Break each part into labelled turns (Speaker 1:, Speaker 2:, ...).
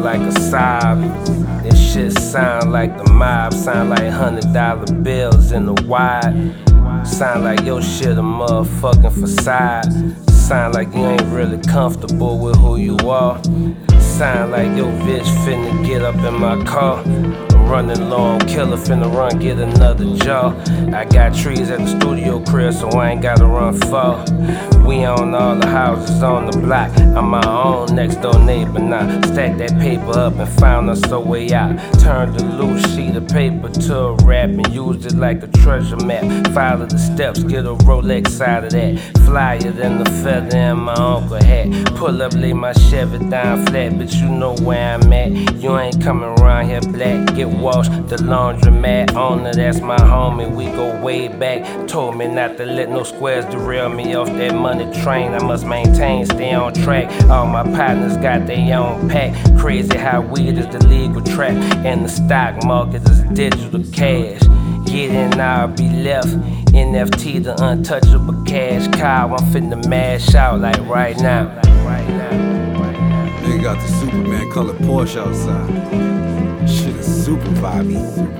Speaker 1: sound like a sob. This shit sound like the mob. Sound like $100 bills in the wide. Sound like your shit a motherfucking facade. Sound like you ain't really comfortable with who you are. Sound like your bitch finna get up in my car. Running low on killer, finna run, get another jaw. I got trees at the studio crib, so I ain't gotta run far. We own all the houses on the block. I'm my own next door neighbor now. Stacked that paper up and found us a way out. Turned a loose sheet of paper to a rap and used it like a treasure map. Follow the steps, get a Rolex out of that. Flyer than the feather in my uncle hat. Pull up, lay my Chevy down flat, but you know where I'm at. You ain't coming around here black. Get washed, the laundromat owner, that's my homie. We go way back. Told me not to let no squares derail me off that money train. I must maintain, stay on track. All my partners got their own pack. Crazy how weed is the legal trap, and the stock market is digital cash. Get in, I'll be left. NFT, the untouchable cash cow. I'm finna mash out like right now.
Speaker 2: Nigga got the Superman colored Porsche outside. Shit is super vibey.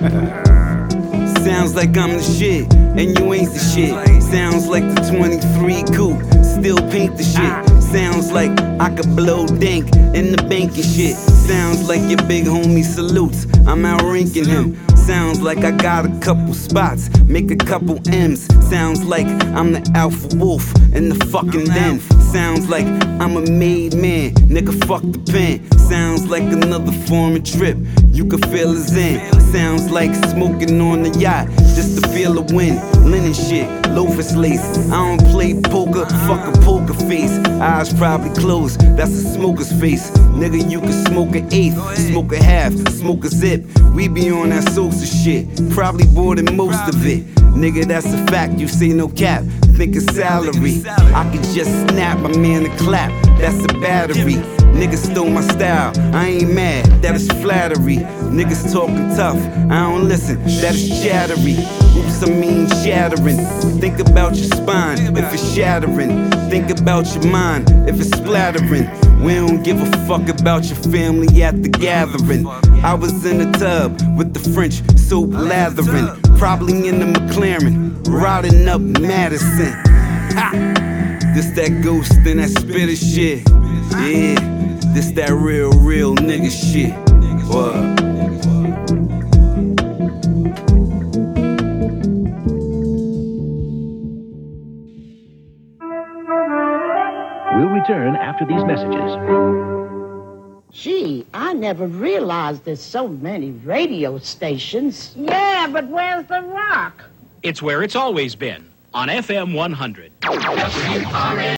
Speaker 3: Sounds like I'm the shit, and you ain't the shit. Sounds like the 23 coupe, still paint the shit. Sounds like I could blow dank in the bank and shit. Sounds like your big homie salutes, I'm outranking him. Sounds like I got a couple spots, make a couple M's. Sounds like I'm the alpha wolf in the fucking den. Sounds like I'm a made man, nigga fuck the pen. Sounds like another foreign trip, you can feel the zen. Sounds like smoking on the yacht, just to feel the wind. Linen shit, loafers lace, I don't play poker, fuck a poker face. Eyes probably closed, that's a smoker's face. Nigga, you can smoke an eighth, smoke a half, smoke a zip. We be on that Sosa shit, probably more than most of it. Nigga, that's a fact, you say no cap, think of salary. I could just snap my man to clap, that's a battery. Niggas stole my style, I ain't mad, that is flattery. Niggas talking tough, I don't listen, that is chattery. Oops, I mean shattering. Think about your spine, if it's shattering. Think about your mind, if it's splattering. We don't give a fuck about your family at the gathering. I was in the tub with the French soap lathering. Probably in the McLaren, riding up Madison. Ha! This that ghost and that spitter shit. Yeah, this that real nigga shit. What?
Speaker 4: We'll return after these messages.
Speaker 5: Gee, I never realized there's so many radio stations.
Speaker 6: Yeah, but where's the rock?
Speaker 7: It's where it's always been, on FM 100.